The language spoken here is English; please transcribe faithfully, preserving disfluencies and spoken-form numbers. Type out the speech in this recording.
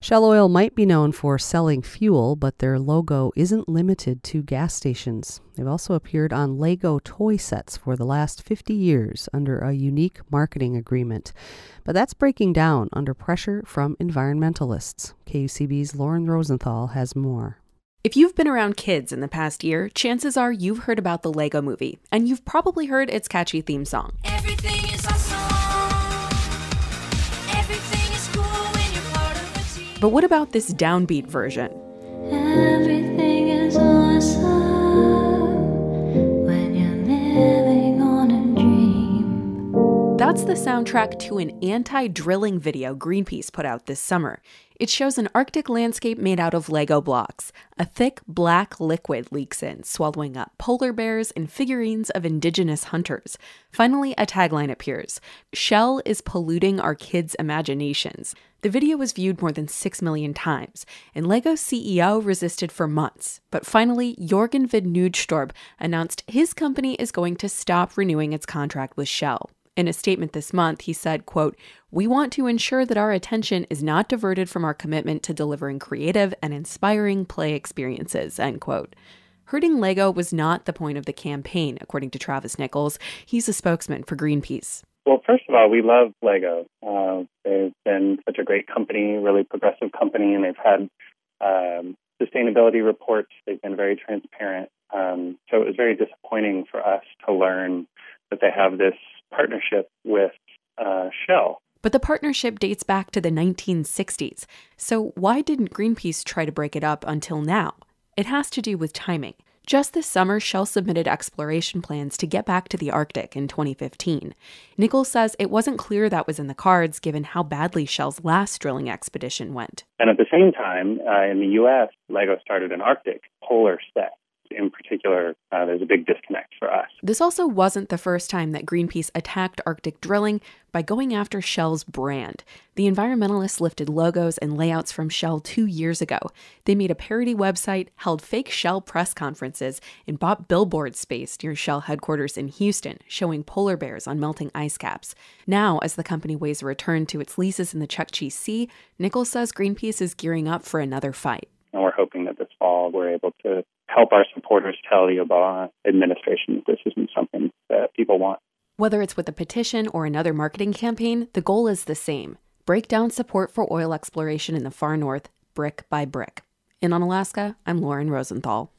Shell Oil might be known for selling fuel, but their logo isn't limited to gas stations. They've also appeared on Lego toy sets for the last fifty years under a unique marketing agreement. But that's breaking down under pressure from environmentalists. K U C B's Lauren Rosenthal has more. If you've been around kids in the past year, chances are you've heard about the Lego Movie, and you've probably heard its catchy theme song. Everything is awesome. Everything is cool when you're part of a team. But what about this downbeat version? Everything is awesome when you're living on a dream. That's the soundtrack to an anti-drilling video Greenpeace put out this summer. It shows an Arctic landscape made out of Lego blocks. A thick, black liquid leaks in, swallowing up polar bears and figurines of indigenous hunters. Finally, a tagline appears: "Shell is polluting our kids' imaginations." The video was viewed more than six million times, and Lego's C E O resisted for months. But finally, Jorgen Van Nudstorp announced his company is going to stop renewing its contract with Shell. In a statement this month, he said, quote, "We want to ensure that our attention is not diverted from our commitment to delivering creative and inspiring play experiences," end quote. Hurting Lego was not the point of the campaign, according to Travis Nichols. He's a spokesman for Greenpeace. Well, first of all, we love Lego. Uh, they've been such a great company, really progressive company, and they've had um, sustainability reports. They've been very transparent. Um, so it was very disappointing for us to learn that they have this partnership with uh, Shell. But the partnership dates back to the nineteen sixties. So why didn't Greenpeace try to break it up until now? It has to do with timing. Just this summer, Shell submitted exploration plans to get back to the Arctic in twenty fifteen. Nichols says it wasn't clear that was in the cards given how badly Shell's last drilling expedition went. And at the same time, uh, in the U S, Lego started an Arctic polar set. In particular, uh, there's a big disconnect for us. This also wasn't the first time that Greenpeace attacked Arctic drilling by going after Shell's brand. The environmentalists lifted logos and layouts from Shell two years ago. They made a parody website, held fake Shell press conferences, and bought billboard space near Shell headquarters in Houston, showing polar bears on melting ice caps. Now, as the company weighs a return to its leases in the Chukchi Sea, Nichols says Greenpeace is gearing up for another fight. And we're hoping that this fall we're able to help our supporters tell the Obama administration that this isn't something that people want. Whether it's with a petition or another marketing campaign, the goal is the same: break down support for oil exploration in the far north, brick by brick. In Unalaska, I'm Lauren Rosenthal.